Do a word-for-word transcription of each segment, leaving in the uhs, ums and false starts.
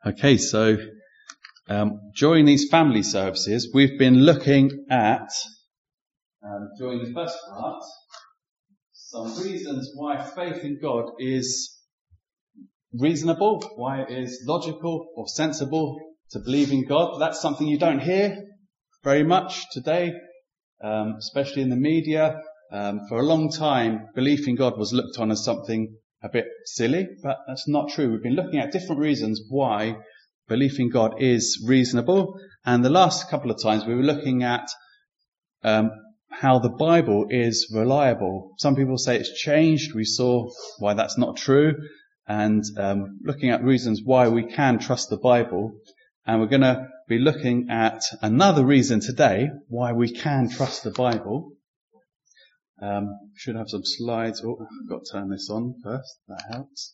Okay, so um, during these family services, we've been looking at, um, during the first part, some reasons why faith in God is reasonable, why it is logical or sensible to believe in God. That's something you don't hear very much today, um, especially in the media. Um, for a long time, belief in God was looked on as something a bit silly, but that's not true. We've been looking at different reasons why belief in God is reasonable, and the last couple of times we were looking at um, how the Bible is reliable. Some people say it's changed. We saw why that's not true, and um, looking at reasons why we can trust the Bible. And we're going to be looking at another reason today why we can trust the Bible. Um, should have some slides. Oh, I've got to turn this on first. That helps.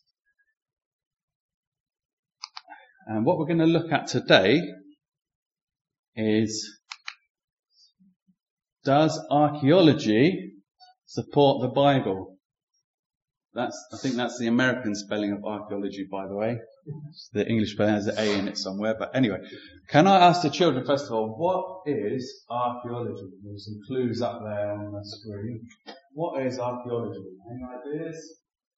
And what we're going to look at today is, does archaeology support the Bible? That's, I think that's the American spelling of archaeology, by the way. The English spelling has an A in it somewhere. But anyway, can I ask the children, first of all, what is archaeology? There's some clues up there on the screen. What is archaeology? Any ideas?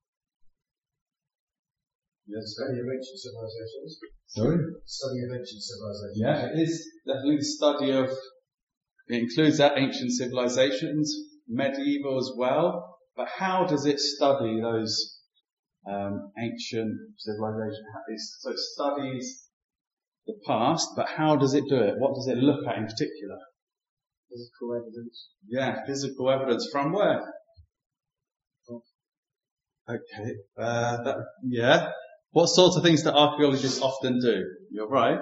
Yes, study of ancient civilizations. Sorry? Study of ancient civilizations. Yeah, it is definitely the study of, it includes that ancient civilizations, medieval as well. But how does it study those um, ancient civilizations? So it studies the past, but how does it do it? What does it look at in particular? Physical evidence. Yeah, physical evidence from where? Okay, uh, that, yeah. What sorts of things do archaeologists often do? You're right.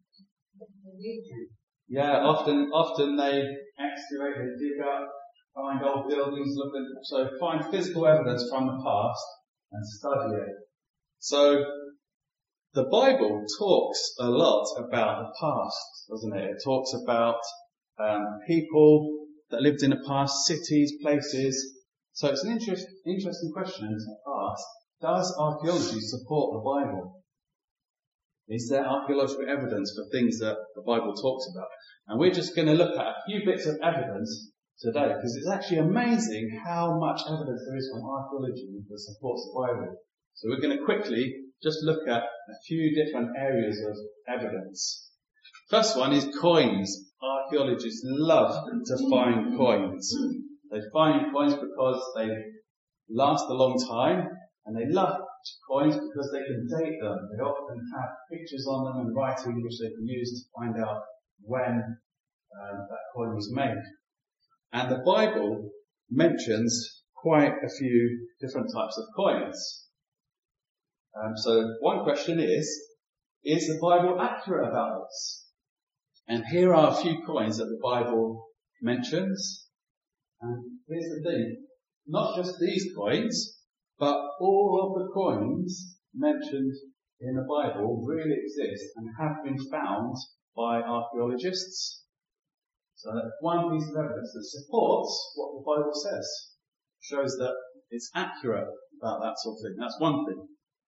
Yeah, often, often they excavate, they dig up, find old buildings, look at, so find physical evidence from the past and study it. So, the Bible talks a lot about the past, doesn't it? It talks about um, people that lived in the past, cities, places. So it's an interest, interesting question to ask. Does archaeology support the Bible? Is there archaeological evidence for things that the Bible talks about? And we're just going to look at a few bits of evidence today, because it's actually amazing how much evidence there is from archaeology that supports the Bible. So we're going to quickly just look at a few different areas of evidence. First one is coins. Archaeologists love to find coins. They find coins because they last a long time, and they love coins because they can date them. They often have pictures on them and writing which they can use to find out when um, that coin was made. And the Bible mentions quite a few different types of coins. Um, so one question is, is the Bible accurate about this? And here are a few coins that the Bible mentions. And here's the thing, not just these coins, but all of the coins mentioned in the Bible really exist and have been found by archaeologists. So that's one piece of evidence that supports what the Bible says. Shows that it's accurate about that sort of thing. That's one thing.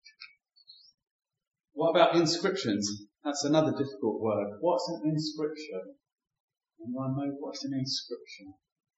What about inscriptions? That's another difficult word. What's an inscription? Anyone know what's an inscription?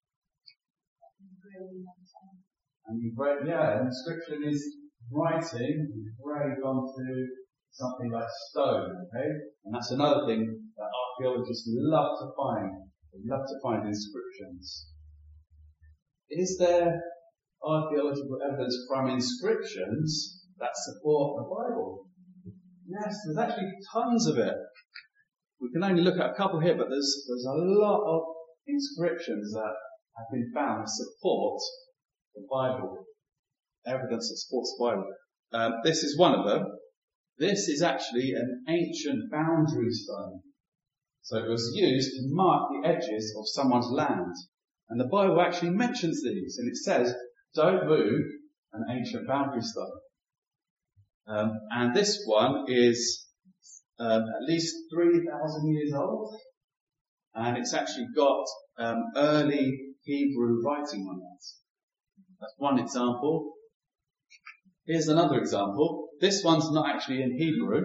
And engrave, yeah, an inscription is writing engraved onto something like stone, okay? And that's another thing that archaeologists love to find. They love to find inscriptions. Is there archaeological evidence from inscriptions that support the Bible? Yes, there's actually tons of it. We can only look at a couple here, but there's there's a lot of inscriptions that have been found that support the Bible. Evidence that supports the Bible. Um, this is one of them. This is actually an ancient boundary stone. So it was used to mark the edges of someone's land. And the Bible actually mentions these, and it says, don't move an ancient boundary stone. Um, and this one is um, at least three thousand years old. And it's actually got um, early Hebrew writing on it. That's one example. Here's another example. This one's not actually in Hebrew,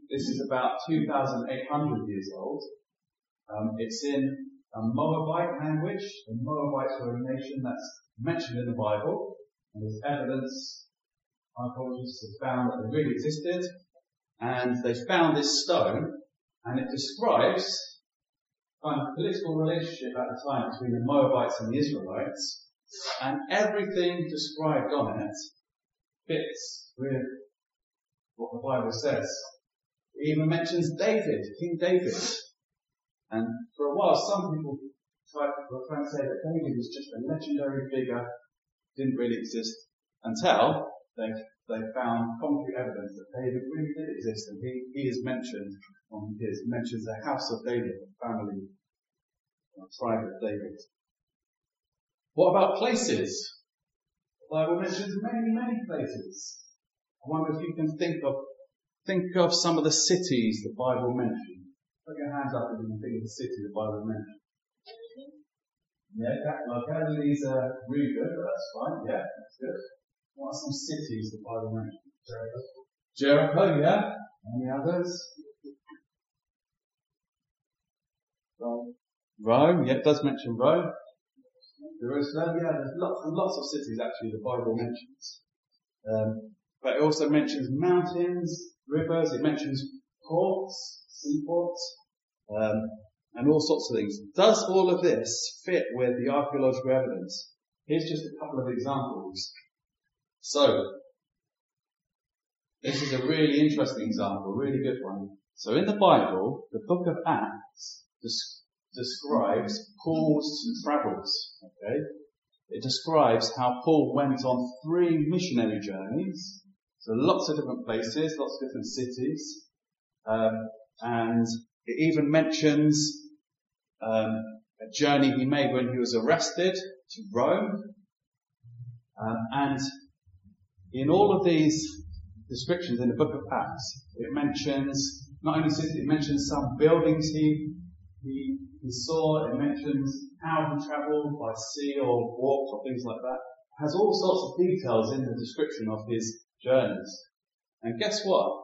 This is about two thousand eight hundred years old. Um, it's in a Moabite language. The Moabites were a nation that's mentioned in the Bible. And there's evidence, archaeologists have found that they really existed. And they found this stone, and it describes kind of political relationship at the time between the Moabites and the Israelites. And everything described on it fits with what the Bible says. It even mentions David, King David. And for a while, some people tried, were trying to say that David was just a legendary figure, didn't really exist, until they they found concrete evidence that David really did exist, and he, he is mentioned on his, he mentions the house of David, the family, the tribe of David. What about places? The Bible mentions many, many places. I wonder if you can think of think of some of the cities the Bible mentions. Put your hands up if you can think of the city the Bible mentioned. Yeah, well, Galilee's uh, really good, but that's fine. Yeah, that's good. What are some cities the Bible mentions? Jericho. Jericho, yeah. Any others? Rome. Rome, yeah, it does mention Rome. Jerusalem, yeah, there's lots and lots of cities actually the Bible mentions. Um, but it also mentions mountains, rivers, it mentions ports, seaports, um, and all sorts of things. Does all of this fit with the archaeological evidence? Here's just a couple of examples. So, this is a really interesting example, a really good one. So in the Bible, the book of Acts des- describes Paul's travels, okay? It describes how Paul went on three missionary journeys, so lots of different places, lots of different cities, um, and it even mentions um, a journey he made when he was arrested to Rome, um, and in all of these descriptions in the book of Acts, it mentions not only cities, it mentions some buildings he he, he saw, it mentions how he travelled by sea or walked or things like that. It has all sorts of details in the description of his journeys. And guess what?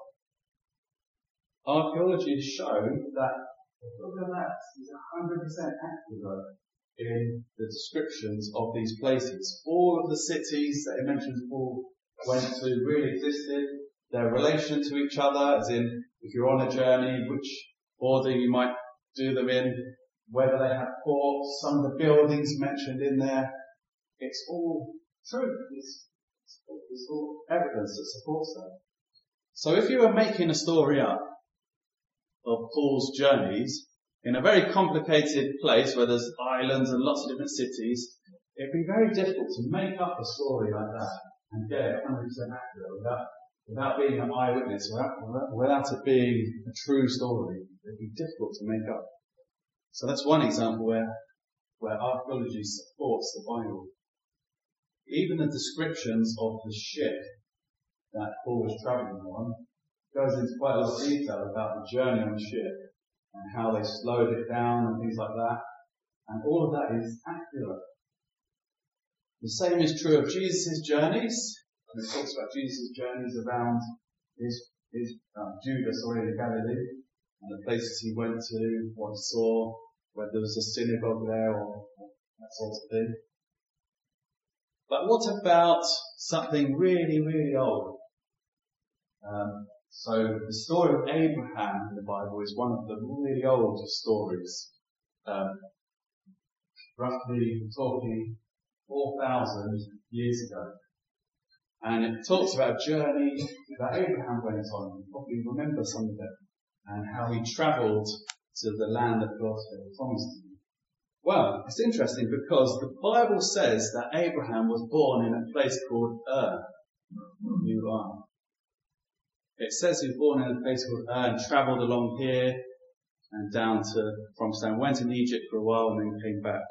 Archaeology has shown that the book of Acts is one hundred percent accurate in the descriptions of these places. All of the cities that it mentions Paul went to really existed. Their relation to each other, as in, if you're on a journey, which order you might do them in, whether they have ports, some of the buildings mentioned in there. It's all true. It's, it's all evidence that supports that. So if you were making a story up of Paul's journeys in a very complicated place where there's islands and lots of different cities, it'd be very difficult to make up a story like that and get it one hundred percent accurate without, without being an eyewitness, without, without it being a true story. It'd be difficult to make up. So that's one example where, where archaeology supports the Bible. Even the descriptions of the ship that Paul was travelling on goes into quite a lot of detail about the journey on the ship and how they slowed it down and things like that. And all of that is accurate. The same is true of Jesus' journeys. And it talks about Jesus' journeys around his, his um, Judah, sorry, in Galilee, and the places he went to, what he saw, whether there was a synagogue there or, or that sort of thing. But what about something really, really old? Um, so the story of Abraham in the Bible is one of the really old stories. Um, roughly talking four thousand years ago. And it talks about a journey that Abraham went on. You probably remember some of it. And how he travelled to the land that God had promised him. Well, it's interesting because the Bible says that Abraham was born in a place called Ur. You are. It says he was born in a place called Ur and travelled along here and down to from Stone, went in Egypt for a while and then came back.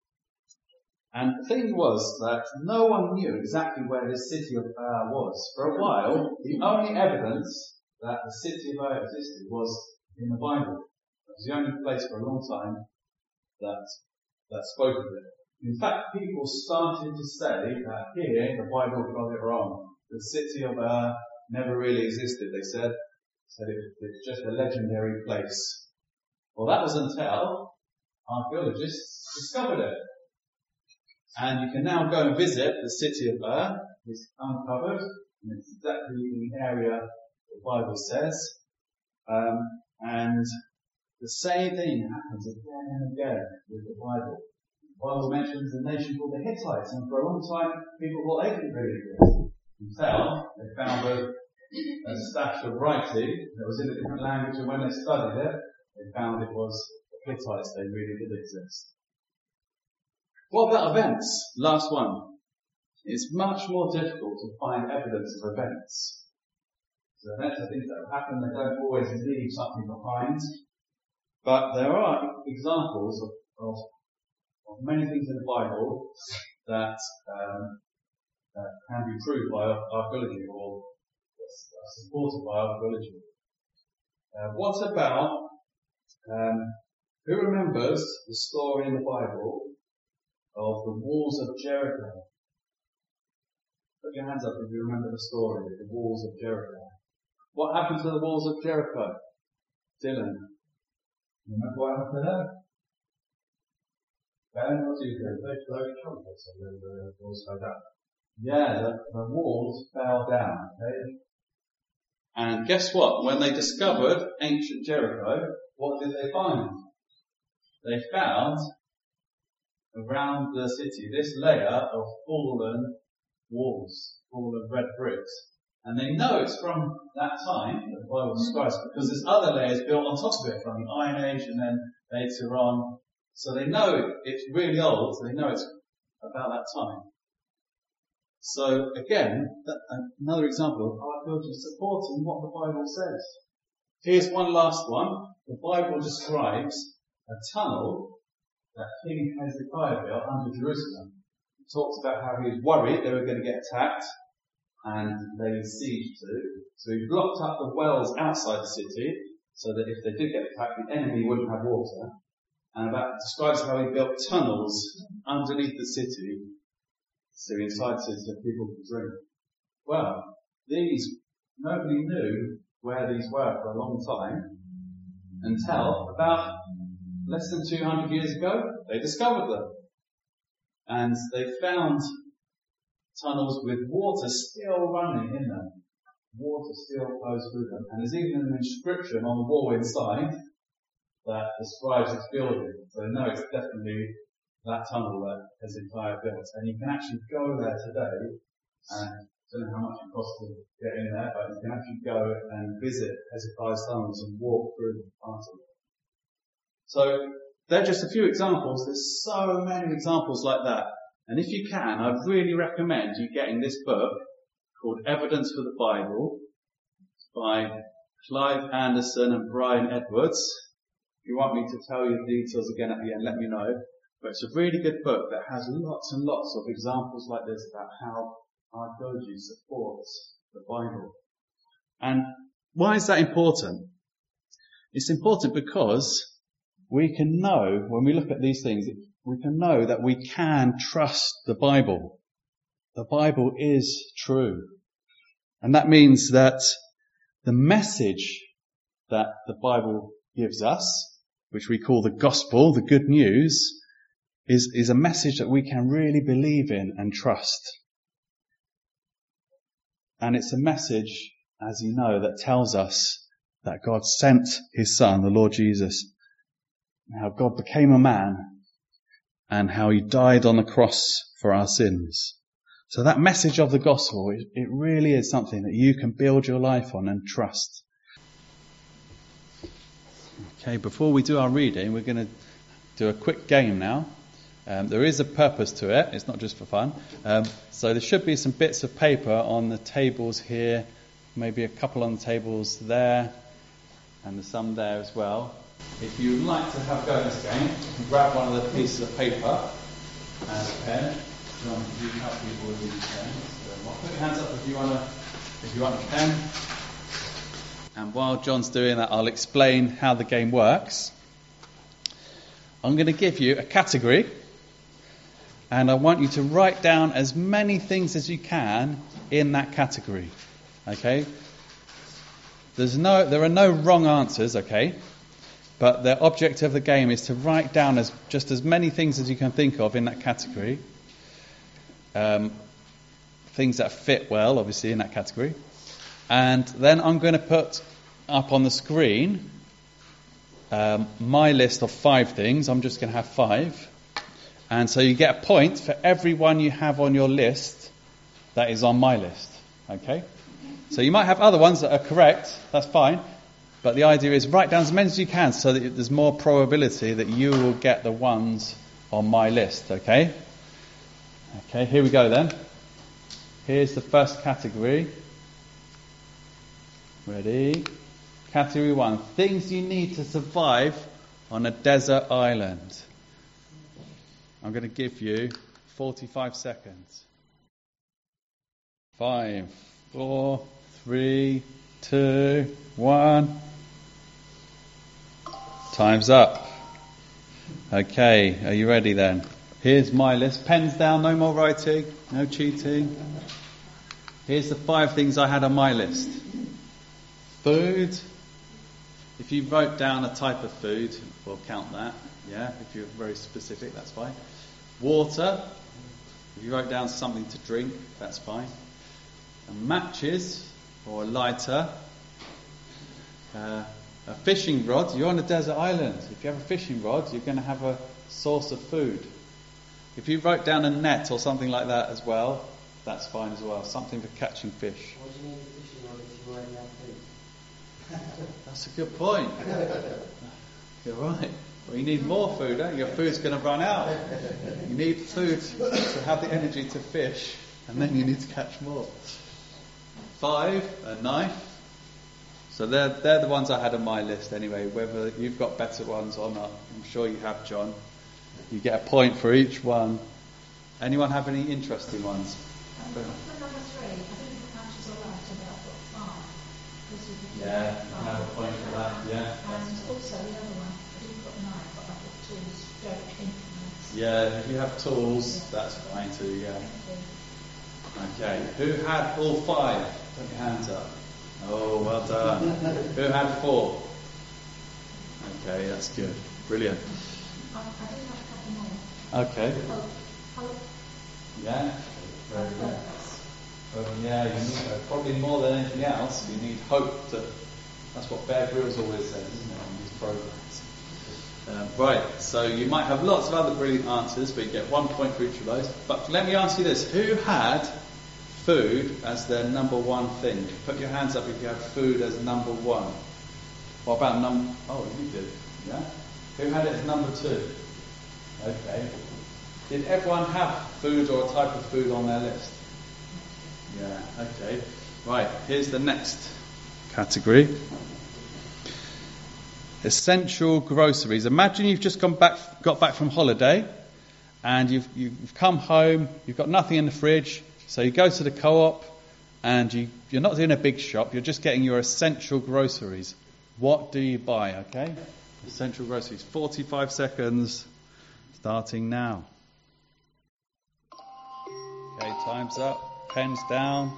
And the thing was that no one knew exactly where this city of Ur was. For a while, the only evidence that the city of Ur existed was in the Bible. It was the only place for a long time that that spoke of it. In fact, people started to say that here the Bible got it wrong. The city of Ur never really existed, they said. said it, it's just a legendary place. Well, that was until archaeologists discovered it. And you can now go and visit the city of Ur. It's uncovered, and it's exactly in the area the Bible says. Um, and the same thing happens again and again with the Bible. The Bible mentions a nation called the Hittites, and for a long time people thought they didn't believe this. Until they found a, a stash of writing that was in a different language, and when they studied it, they found it was the Hittites, they really did exist. What about events? Last one. It's much more difficult to find evidence of events. So events are things that have happened, they don't always leave something behind. But there are examples of, of, of many things in the Bible that, um, that can be proved by archaeology or supported by archaeology. Uh, what about, um, who remembers the story in the Bible of the walls of Jericho? Put your hands up if you remember the story of the walls of Jericho. What happened to the walls of Jericho? Dylan. Remember what happened to them? Ben, what do you think? They blow trumpets and then the walls fell down. Yeah, the, the walls fell down. Okay? And guess what? When they discovered ancient Jericho, what did they find? They found around the city this layer of fallen walls, fallen red bricks. And they know it's from that time that the Bible describes, because there's other layers built on top of it from the Iron Age and then later on. So they know it's really old, so they know it's about that time. So again, that, another example of archaeology supporting what the Bible says. Here's one last one. The Bible describes a tunnel that King Hezekiah built under Jerusalem. He talks about how he was worried they were going to get attacked and laid siege to. So he blocked up the wells outside the city so that if they did get attacked, the enemy wouldn't have water. And that describes how he built tunnels underneath the city so inside the city so people could drink. Well, these, nobody knew where these were for a long time until about less than two hundred years ago, they discovered them. And they found tunnels with water still running in them. Water still flows through them. And there's even an inscription on the wall inside that describes its building. So they know it's definitely that tunnel that Hezekiah built. And you can actually go there today, and I don't know how much it costs to get in there, but you can actually go and visit Hezekiah's tunnels and walk through the part of it. So they're just a few examples. There's so many examples like that. And if you can, I really recommend you getting this book called Evidence for the Bible by Clive Anderson and Brian Edwards. If you want me to tell you the details again at the end, let me know. But it's a really good book that has lots and lots of examples like this about how archaeology supports the Bible. And why is that important? It's important because we can know, when we look at these things, we can know that we can trust the Bible. The Bible is true. And that means that the message that the Bible gives us, which we call the gospel, the good news, is, is a message that we can really believe in and trust. And it's a message, as you know, that tells us that God sent his Son, the Lord Jesus, how God became a man, and how he died on the cross for our sins. So that message of the gospel, it, it really is something that you can build your life on and trust. Okay, before we do our reading, we're going to do a quick game now. Um, there is a purpose to it. It's not just for fun. Um, so there should be some bits of paper on the tables here, maybe a couple on the tables there, and there's some there as well. If you'd like to have a go at this game, you can grab one of the pieces of paper and a pen. John, you can help people with these pens. So put your hands up if you want to, if you want a pen. And while John's doing that, I'll explain how the game works. I'm going to give you a category, and I want you to write down as many things as you can in that category. Okay? there's no, there are no wrong answers, okay? But the object of the game is to write down as just as many things as you can think of in that category. Um, things that fit well, obviously, in that category. And then I'm going to put up on the screen um, my list of five things. I'm just going to have five. And so you get a point for every one you have on your list that is on my list. Okay? So you might have other ones that are correct. That's fine. But the idea is write down as many as you can so that there's more probability that you will get the ones on my list. Okay? Okay, here we go then. Here's the first category. Ready? Category one. Things you need to survive on a desert island. I'm going to give you forty-five seconds. Five, four, three, two, one. Time's up. Okay, are you ready then? Here's my list. Pens down, no more writing, no cheating. Here's the five things I had on my list. Food. If you wrote down a type of food, we'll count that. Yeah, if you're very specific, that's fine. Water. If you wrote down something to drink, that's fine. And matches or a lighter. Uh, a fishing rod. You're on a desert island. If you have a fishing rod, you're going to have a source of food. If you wrote down a net or something like that as well, that's fine as well. Something for catching fish. What do you need a fishing rod if you already have food? That's a good point. You're right. Well, you need more food, don't you? Your food's going to run out. You need food to have the energy to fish, and then you need to catch more. Five, a knife. So they're, they're the ones I had on my list anyway. Whether you've got better ones or not, I'm sure you have, John. You get a point for each one. Anyone have any interesting ones? Um, for number three, I didn't put matches or lighter, but I put fire. Yeah, you have a point for that, yeah. And also the other one, I didn't put knife, but I put tools, stroke, implements. Yeah, if you have tools, yeah. That's fine too, yeah. Okay, who had all five? Put your hands up. Oh, well done. Who had four? Okay, that's good. Brilliant. I, I did have a couple more. Okay. Hope. Hope. Yeah, very And good. purpose. Well, yeah, you need, uh, probably more than anything else, you need hope to, that's what Bear Grylls always says, isn't it, on these programs. Um, right, so you might have lots of other brilliant answers, but you get one point for each of those. But let me ask you this, who had food as their number one thing? Put your hands up if you have food as number one. What about number, oh, you did, yeah? Who had it as number two? Okay. Did everyone have food or a type of food on their list? Yeah, okay. Right, here's the next category. Essential groceries. Imagine you've just gone back, got back from holiday, and you've you've come home, you've got nothing in the fridge, so you go to the co-op, and you, you're not doing a big shop, you're just getting your essential groceries. What do you buy, okay? Essential groceries. forty-five seconds, starting now. Okay, time's up. Pens down.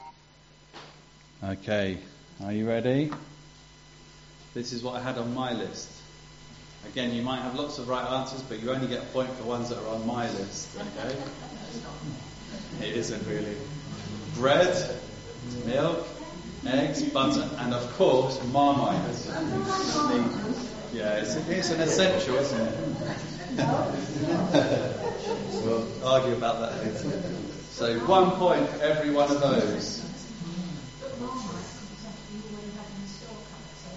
Okay, are you ready? This is what I had on my list. Again, you might have lots of right answers, but you only get a point for ones that are on my list. Okay? It isn't really. Bread, milk, eggs, butter, and of course, Marmite. Yeah, it's, it's an essential, isn't it? We'll argue about that later. So one point for every one of those. But Marmite, because you already have in the store colour, so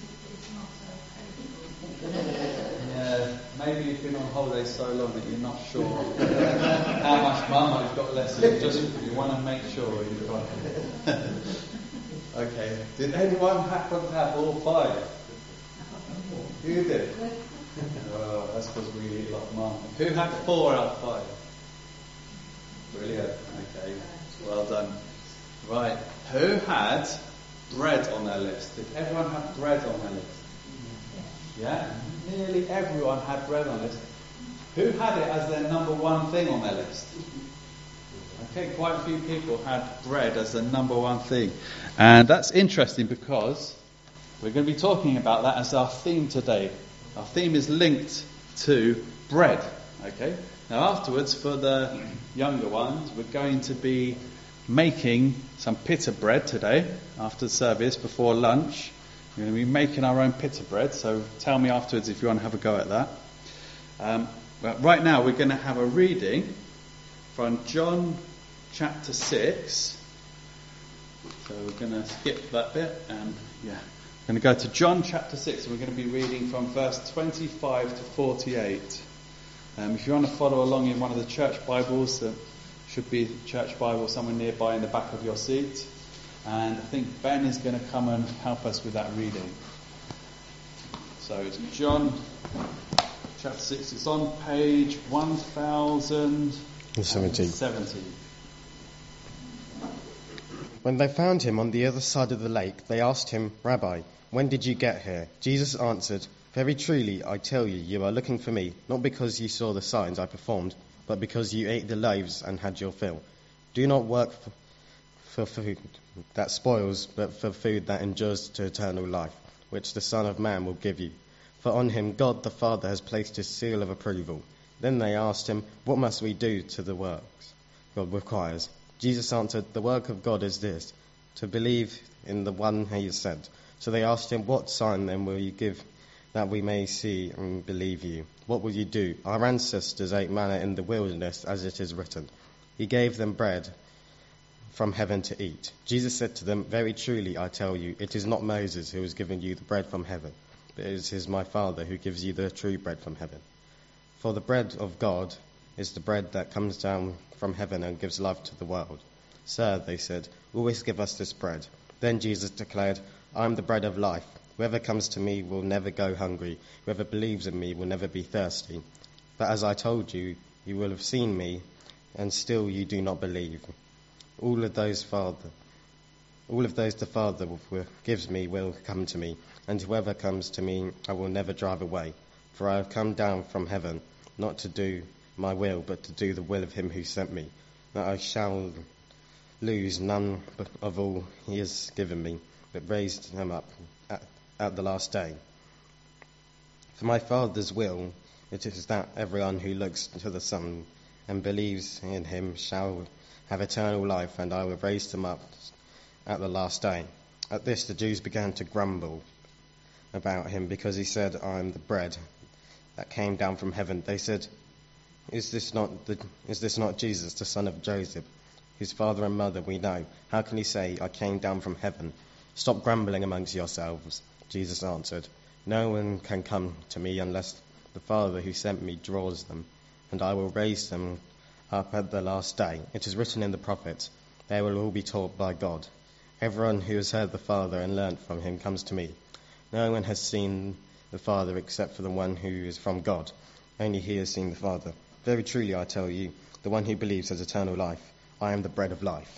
because it, it's not so Yeah, maybe you've been on holiday so long that you're not sure how much Marmite you've got left. So you just you want to make sure you've got it. Okay. Did anyone happen to have all five? You did. Oh, that's because we eat a lot of Marmite. Who had four out of five? Brilliant. Okay. Well done. Right. Who had bread on their list? Did everyone have bread on their list? Yeah? Nearly everyone had bread on their list. Who had it as their number one thing on their list? Okay, quite a few people had bread as the number one thing. And that's interesting because we're going to be talking about that as our theme today. Our theme is linked to bread. Okay? Now afterwards, for the younger ones, we're going to be making some pita bread today after the service, before lunch. We're going to be making our own pita bread, so tell me afterwards if you want to have a go at that. Um, but right now we're going to have a reading from John chapter six. So we're going to skip that bit and yeah, we're going to go to John chapter six, and we're going to be reading from verse twenty-five to forty-eight. Um, if you want to follow along in one of the church Bibles, there should be a church Bible somewhere nearby in the back of your seat. And I think Ben is going to come and help us with that reading. So it's John chapter six. It's on page one thousand seventy. When they found him on the other side of the lake, they asked him, "Rabbi, when did you get here?" Jesus answered, "Very truly, I tell you, you are looking for me, not because you saw the signs I performed, but because you ate the loaves and had your fill. Do not work for, for food that spoils, but for food that endures to eternal life, which the Son of Man will give you. For on him God the Father has placed his seal of approval." Then they asked him, "What must we do to the works God requires?" Jesus answered, "The work of God is this, to believe in the one he has sent." So they asked him, "What sign then will you give that we may see and believe you? What will you do? Our ancestors ate manna in the wilderness, as it is written, he gave them bread from heaven to eat." Jesus said to them, "Very truly, I tell you, it is not Moses who has given you the bread from heaven, but it is my Father who gives you the true bread from heaven. For the bread of God is the bread that comes down from heaven and gives life to the world." "Sir," they said, "always give us this bread." Then Jesus declared, "I am the bread of life. Whoever comes to me will never go hungry. Whoever believes in me will never be thirsty. But as I told you, you will have seen me, and still you do not believe. All of those Father, all of those the Father gives me will come to me, and whoever comes to me I will never drive away. For I have come down from heaven, not to do my will, but to do the will of him who sent me. That I shall lose none of all he has given me, but raised him up at, at the last day. For my Father's will it is that everyone who looks to the Son and believes in him shall have eternal life, and I will raise him up at the last day." At this the Jews began to grumble about him, because he said, "I am the bread that came down from heaven." They said, Is this not the, is this not Jesus, the son of Joseph, whose father and mother we know? How can he say, 'I came down from heaven'? Stop grumbling amongst yourselves." Jesus answered, "No one can come to me unless the Father who sent me draws them, and I will raise them up at the last day. It is written in the prophets, they will all be taught by God. Everyone who has heard the Father and learnt from him comes to me. No one has seen the Father except for the one who is from God. Only he has seen the Father. Very truly I tell you, the one who believes has eternal life. I am the bread of life."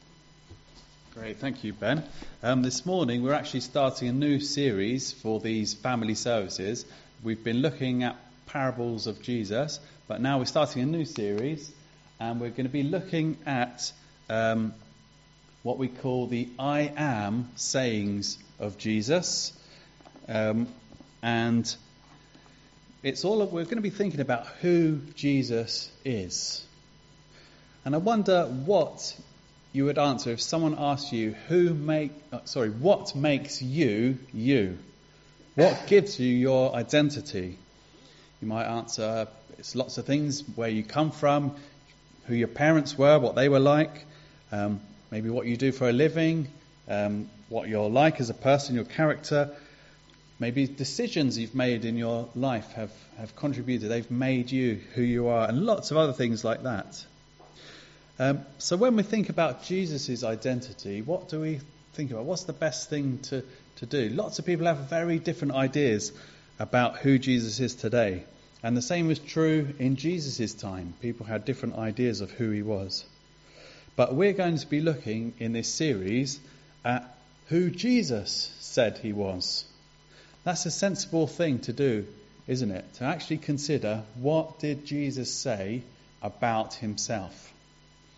Great, thank you, Ben. Um, this morning we're actually starting a new series for these family services. We've been looking at parables of Jesus, but now we're starting a new series, and we're going to be looking at um, what we call the I am sayings of Jesus. Um, and it's all of, we're going to be thinking about who Jesus is. And I wonder what you would answer if someone asked you, who make, uh, sorry, what makes you, you? What gives you your identity? You might answer, it's lots of things, where you come from, who your parents were, what they were like, um, maybe what you do for a living, um, what you're like as a person, your character. Maybe decisions you've made in your life have, have contributed. They've made you who you are, and lots of other things like that. Um, so when we think about Jesus' identity, what do we think about? What's the best thing to, to do? Lots of people have very different ideas about who Jesus is today. And the same was true in Jesus' time. People had different ideas of who he was. But we're going to be looking in this series at who Jesus said he was. That's a sensible thing to do, isn't it? To actually consider, what did Jesus say about himself?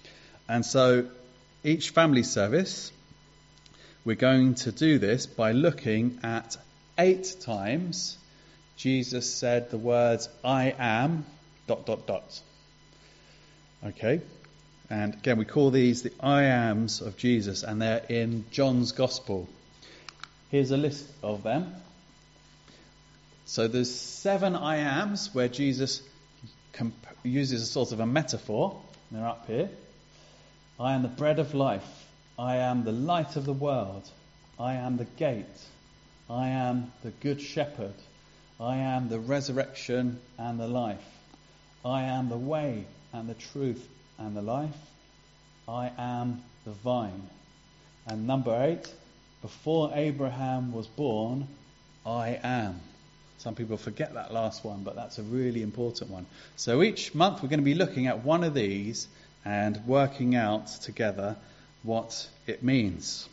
And so each family service, we're going to do this by looking at eight times Jesus said the words, I am, dot, dot, dot. Okay? And again, we call these the I ams of Jesus, and they're in John's Gospel. Here's a list of them. So there's seven I ams where Jesus comp- uses a sort of a metaphor. They're up here. I am the bread of life. I am the light of the world. I am the gate. I am the good shepherd. I am the resurrection and the life. I am the way and the truth and the life. I am the vine. And number eight, before Abraham was born, I am. Some people forget that last one, but that's a really important one. So each month we're going to be looking at one of these and working out together what it means.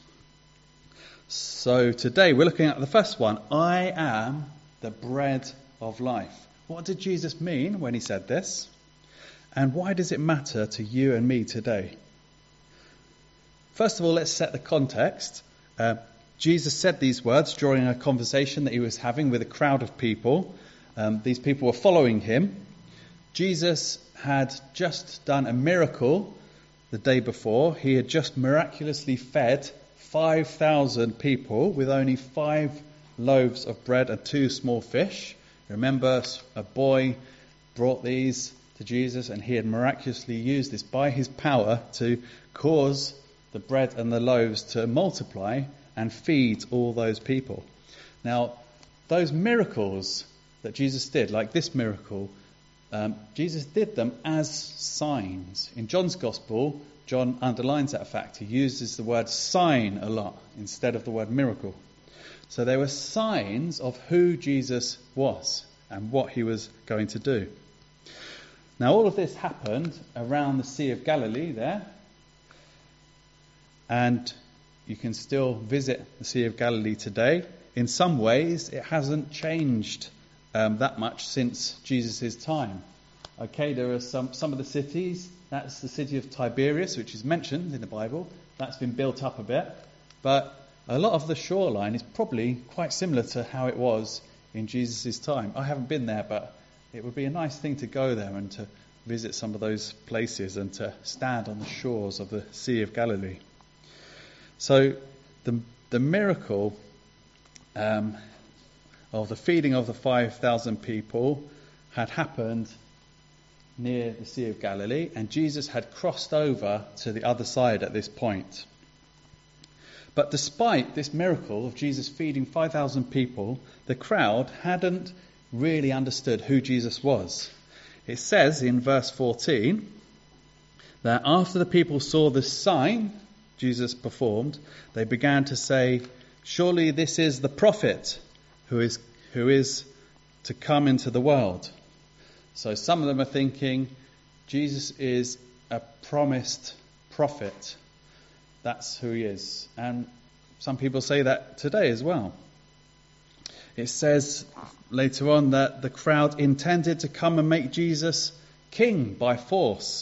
So today we're looking at the first one. I am the bread of life. What did Jesus mean when he said this? And why does it matter to you and me today? First of all, let's set the context. Uh, Jesus said these words during a conversation that he was having with a crowd of people. Um, these people were following him. Jesus had just done a miracle the day before. He had just miraculously fed five thousand people with only five loaves of bread and two small fish. Remember, a boy brought these to Jesus, and he had miraculously used this by his power to cause the bread and the loaves to multiply and feed all those people. Now, those miracles that Jesus did, like this miracle, um, Jesus did them as signs. In John's Gospel, John underlines that fact. He uses the word sign a lot instead of the word miracle. So they were signs of who Jesus was and what he was going to do. Now, all of this happened around the Sea of Galilee there. And you can still visit the Sea of Galilee today. In some ways, it hasn't changed um, that much since Jesus' time. Okay, there are some, some of the cities. That's the city of Tiberias, which is mentioned in the Bible. That's been built up a bit. But a lot of the shoreline is probably quite similar to how it was in Jesus' time. I haven't been there, but it would be a nice thing to go there and to visit some of those places and to stand on the shores of the Sea of Galilee. So the the miracle um, of the feeding of the five thousand people had happened near the Sea of Galilee, and Jesus had crossed over to the other side at this point. But despite this miracle of Jesus feeding five thousand people, the crowd hadn't really understood who Jesus was. It says in verse fourteen that after the people saw the sign Jesus performed, they began to say, surely this is the prophet who is who is to come into the world. So some of them are thinking Jesus is a promised prophet. That's who he is. And some people say that today as well. It says later on that the crowd intended to come and make Jesus king by force.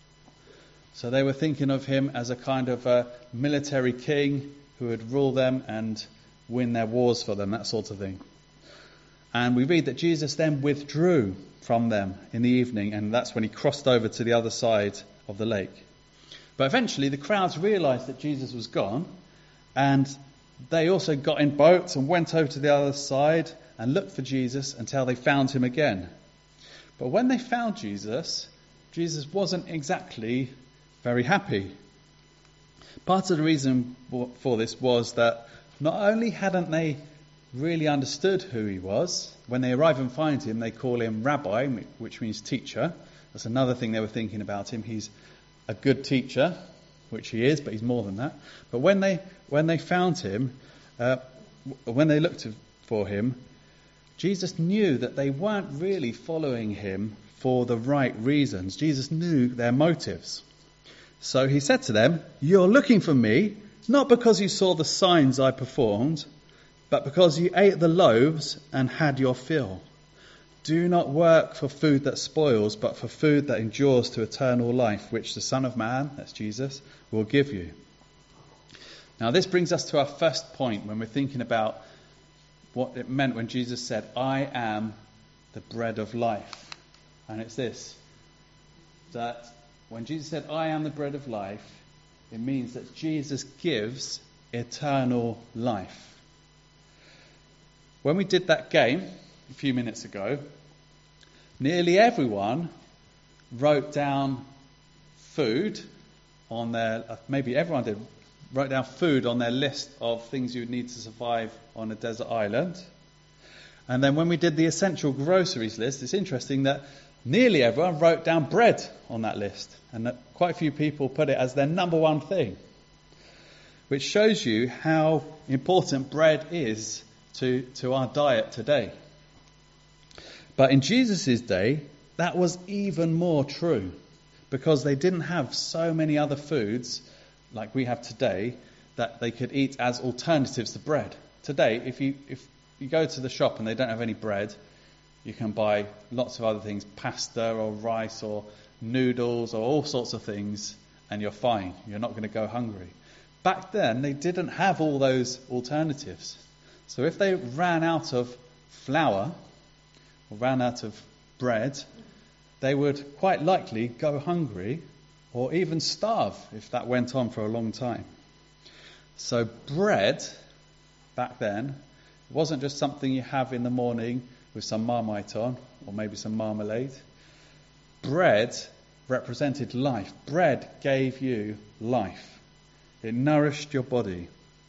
So they were thinking of him as a kind of a military king who would rule them and win their wars for them, that sort of thing. And we read that Jesus then withdrew from them in the evening, and that's when he crossed over to the other side of the lake. But eventually the crowds realised that Jesus was gone, and they also got in boats and went over to the other side and looked for Jesus until they found him again. But when they found Jesus, Jesus wasn't exactly very happy. Part of the reason for this was that not only hadn't they really understood who he was, when they arrive and find him, they call him Rabbi, which means teacher. That's another thing they were thinking about him. He's a good teacher, which he is, but he's more than that. But when they when they found him, uh, when they looked for him, Jesus knew that they weren't really following him for the right reasons. Jesus knew their motives. So he said to them, you're looking for me, not because you saw the signs I performed, but because you ate the loaves and had your fill. Do not work for food that spoils, but for food that endures to eternal life, which the Son of Man, that's Jesus, will give you. Now this brings us to our first point when we're thinking about what it meant when Jesus said, I am the bread of life. And it's this, that when Jesus said, I am the bread of life, it means that Jesus gives eternal life. When we did that game a few minutes ago, nearly everyone wrote down food on their, maybe everyone did, wrote down food on their list of things you would need to survive on a desert island. And then when we did the essential groceries list, it's interesting that nearly everyone wrote down bread on that list. And that quite a few people put it as their number one thing. Which shows you how important bread is to, to our diet today. But in Jesus' day, that was even more true. Because they didn't have so many other foods like we have today that they could eat as alternatives to bread. Today, if you if you go to the shop and they don't have any bread, you can buy lots of other things, pasta or rice or noodles or all sorts of things, and you're fine. You're not going to go hungry. Back then, they didn't have all those alternatives. So if they ran out of flour or ran out of bread, they would quite likely go hungry or even starve if that went on for a long time. So bread, back then, wasn't just something you have in the morning with some Marmite on, or maybe some marmalade. Bread represented life. Bread gave you life. It nourished your body.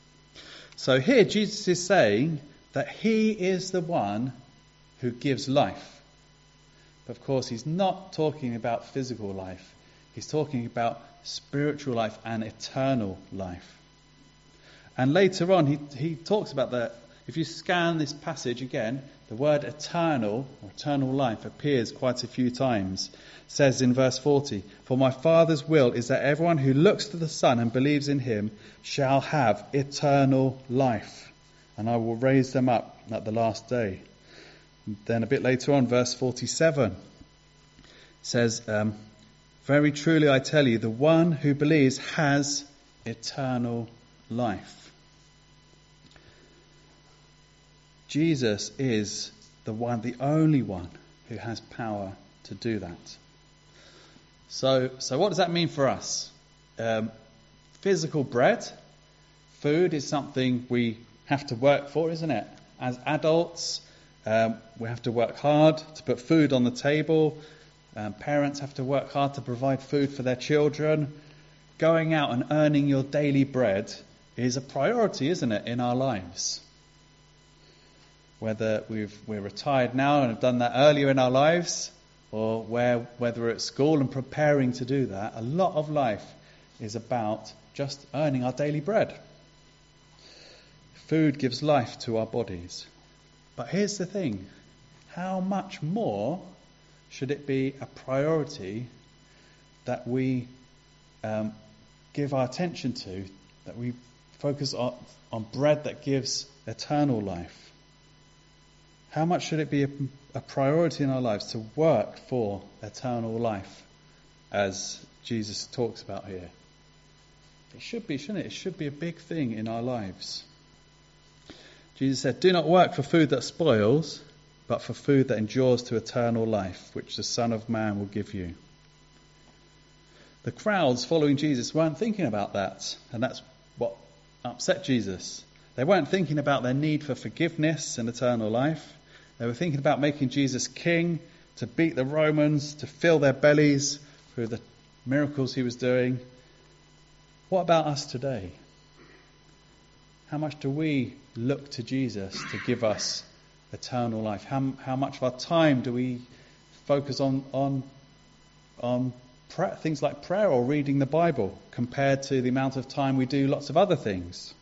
So here Jesus is saying that he is the one who gives life. But of course, he's not talking about physical life. He's talking about spiritual life and eternal life. And later on, he, he talks about that. If you scan this passage again, the word eternal, or eternal life, appears quite a few times. It says in verse forty, for my Father's will is that everyone who looks to the Son and believes in him shall have eternal life, and I will raise them up at the last day. And then a bit later on, verse forty-seven, says, um, very truly I tell you, the one who believes has eternal life. Jesus is the one, the only one who has power to do that. So, so what does that mean for us? Um, physical bread, food is something we have to work for, isn't it? As adults, um, we have to work hard to put food on the table. Um, parents have to work hard to provide food for their children. Going out and earning your daily bread is a priority, isn't it, in our lives? Whether we've, we're retired now and have done that earlier in our lives, or where, whether we're at school and preparing to do that, a lot of life is about just earning our daily bread. Food gives life to our bodies. But here's the thing. How much more should it be a priority that we um, give our attention to, that we focus on, on bread that gives eternal life? How much should it be a, a priority in our lives to work for eternal life, as Jesus talks about here? It should be, shouldn't it? It should be a big thing in our lives. Jesus said, do not work for food that spoils, but for food that endures to eternal life, which the Son of Man will give you. The crowds following Jesus weren't thinking about that, and that's what upset Jesus. They weren't thinking about their need for forgiveness and eternal life. They were thinking about making Jesus king, to beat the Romans, to fill their bellies through the miracles he was doing. What about us today? How much do we look to Jesus to give us eternal life? How, how much of our time do we focus on on on prayer, things like prayer or reading the Bible, compared to the amount of time we do lots of other things?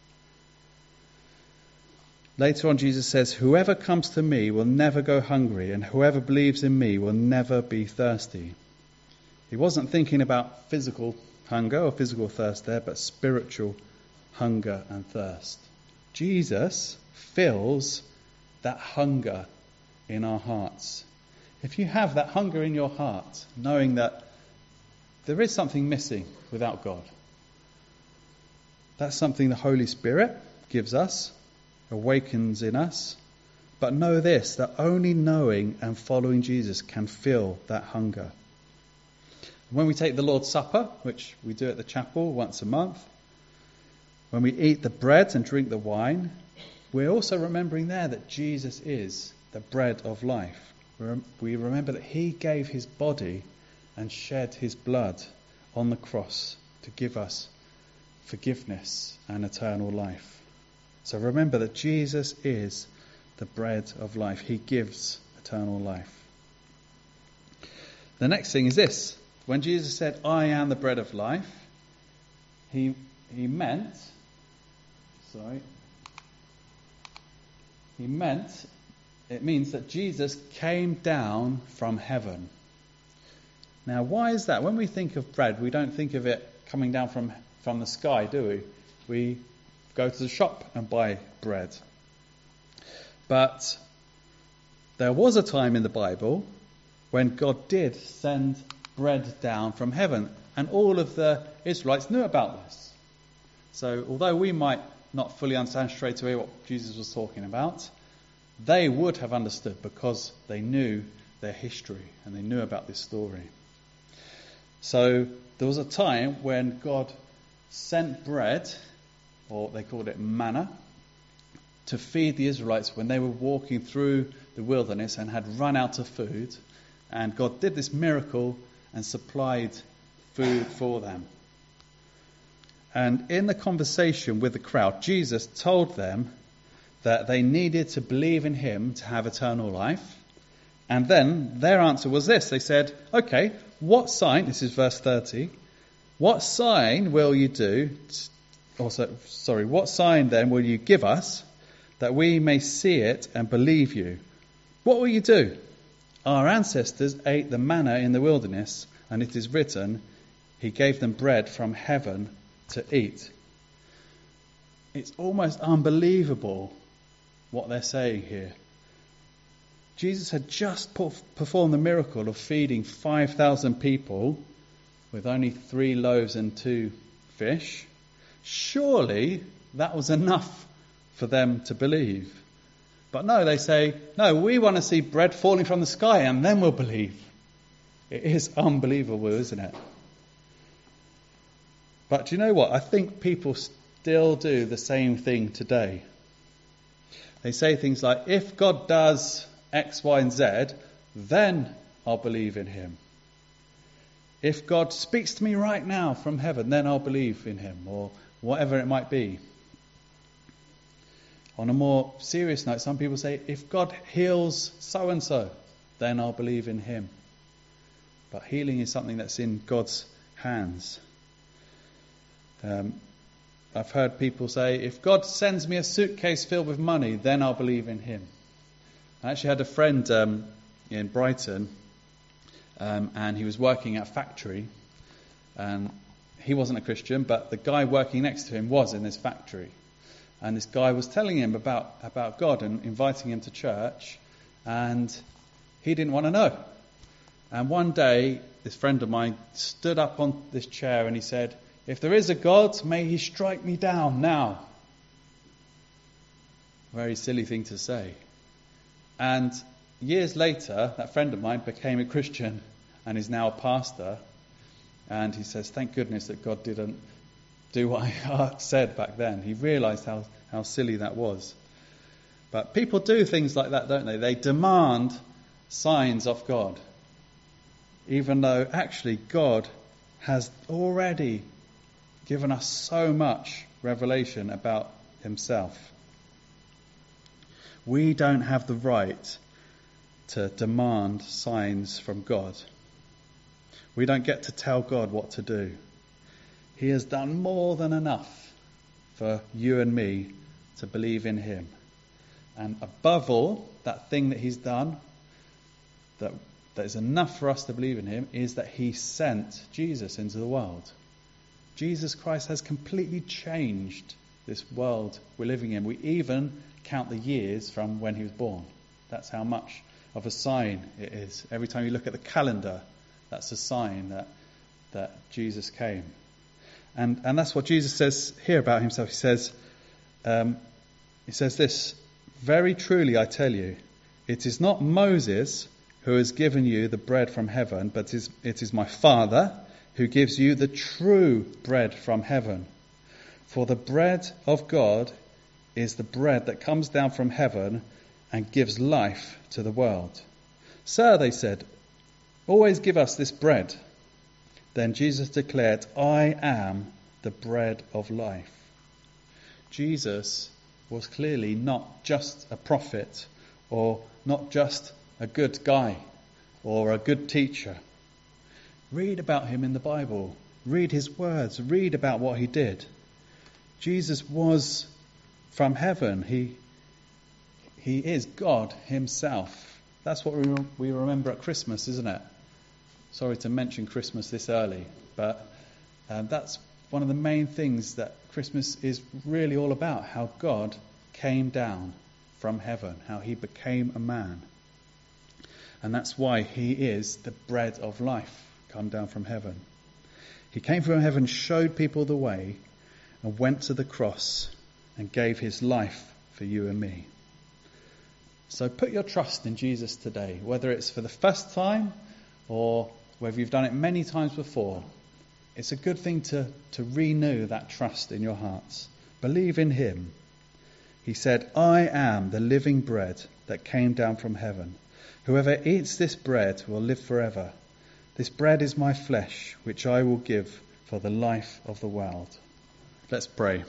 Later on, Jesus says, whoever comes to me will never go hungry, and whoever believes in me will never be thirsty. He wasn't thinking about physical hunger or physical thirst there, but spiritual hunger and thirst. Jesus fills that hunger in our hearts. If you have that hunger in your heart, knowing that there is something missing without God, that's something the Holy Spirit gives us, awakens in us. But know this, that only knowing and following Jesus can fill that hunger. When we take the Lord's Supper, which we do at the chapel once a month, when we eat the bread and drink the wine, we're also remembering there that Jesus is the bread of life. We remember that he gave his body and shed his blood on the cross to give us forgiveness and eternal life. So remember that Jesus is the bread of life. He gives eternal life. The next thing is this. When Jesus said, I am the bread of life, he he meant, sorry, he meant, it means that Jesus came down from heaven. Now, why is that? When we think of bread, we don't think of it coming down from, from the sky, do we? We go to the shop and buy bread. But there was a time in the Bible when God did send bread down from heaven, and all of the Israelites knew about this. So although we might not fully understand straight away what Jesus was talking about, they would have understood because they knew their history and they knew about this story. So there was a time when God sent bread, or they called it manna, to feed the Israelites when they were walking through the wilderness and had run out of food. And God did this miracle and supplied food for them. And in the conversation with the crowd, Jesus told them that they needed to believe in him to have eternal life. And then their answer was this. They said, okay, what sign, this is verse thirty, what sign will you do, also, sorry, what sign then will you give us that we may see it and believe you? What will you do? Our ancestors ate the manna in the wilderness, and it is written, he gave them bread from heaven to eat. It's almost unbelievable what they're saying here. Jesus had just performed the miracle of feeding five thousand people with only three loaves and two fish. Surely that was enough for them to believe. But no, they say, no, we want to see bread falling from the sky and then we'll believe. It is unbelievable, isn't it? But do you know what? I think people still do the same thing today. They say things like, if God does X, Y, and Z, then I'll believe in him. If God speaks to me right now from heaven, then I'll believe in him, or whatever it might be. On a more serious note, some people say, if God heals so-and-so, then I'll believe in him. But healing is something that's in God's hands. Um, I've heard people say, if God sends me a suitcase filled with money, then I'll believe in him. I actually had a friend um, in Brighton, um, and he was working at a factory, and he wasn't a Christian, but the guy working next to him was in this factory. And this guy was telling him about, about God and inviting him to church, and he didn't want to know. And one day, this friend of mine stood up on this chair and he said, if there is a God, may he strike me down now. Very silly thing to say. And years later, that friend of mine became a Christian and is now a pastor. And he says, thank goodness that God didn't do what I said back then. He realised how, how silly that was. But people do things like that, don't they? They demand signs of God, even though actually God has already given us so much revelation about himself. We don't have the right to demand signs from God. We don't get to tell God what to do. He has done more than enough for you and me to believe in him. And above all, that thing that he's done, that, that is enough for us to believe in him, is that he sent Jesus into the world. Jesus Christ has completely changed this world we're living in. We even count the years from when he was born. That's how much of a sign it is. Every time you look at the calendar, that's a sign that that Jesus came. And and that's what Jesus says here about himself. He says, um, he says this, very truly I tell you, it is not Moses who has given you the bread from heaven, but it is, it is my Father who gives you the true bread from heaven. For the bread of God is the bread that comes down from heaven and gives life to the world. Sir, they said, always give us this bread. Then Jesus declared, I am the bread of life. Jesus was clearly not just a prophet or not just a good guy or a good teacher. Read about him in the Bible. Read his words. Read about what he did. Jesus was from heaven. He, he is God himself. That's what we, we remember at Christmas, isn't it? Sorry to mention Christmas this early, but um, that's one of the main things that Christmas is really all about, how God came down from heaven, how he became a man. And that's why he is the bread of life, come down from heaven. He came from heaven, showed people the way, and went to the cross and gave his life for you and me. So put your trust in Jesus today, whether it's for the first time or whether you've done it many times before. It's a good thing to, to renew that trust in your hearts. Believe in him. He said, I am the living bread that came down from heaven. Whoever eats this bread will live forever. This bread is my flesh, which I will give for the life of the world. Let's pray.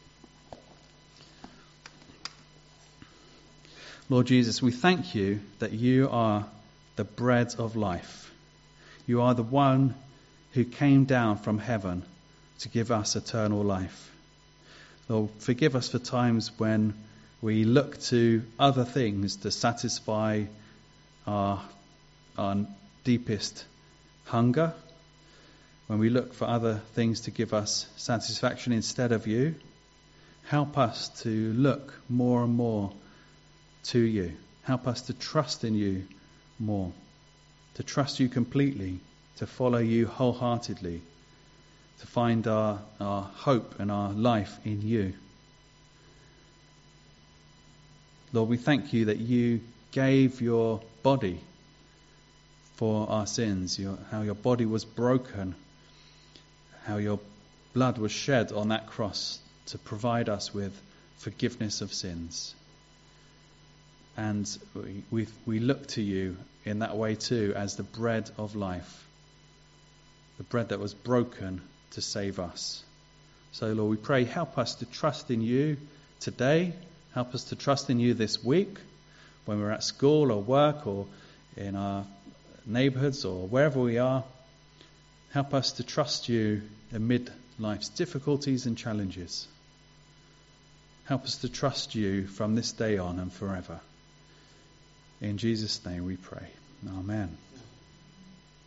Lord Jesus, we thank you that you are the bread of life. You are the one who came down from heaven to give us eternal life. Lord, forgive us for times when we look to other things to satisfy our, our deepest hunger, when we look for other things to give us satisfaction instead of you. Help us to look more and more to you. Help us to trust in you more, to trust you completely, to follow you wholeheartedly, to find our, our hope and our life in you. Lord, we thank you that you gave your body for our sins, your, how your body was broken, how your blood was shed on that cross to provide us with forgiveness of sins. And we, we, we look to you in that way too as the bread of life, the bread that was broken to save us. So Lord, we pray, help us to trust in you today. Help us to trust in you this week when we're at school or work or in our neighbourhoods or wherever we are. Help us to trust you amid life's difficulties and challenges. Help us to trust you from this day on and forever. In Jesus' name we pray. Amen.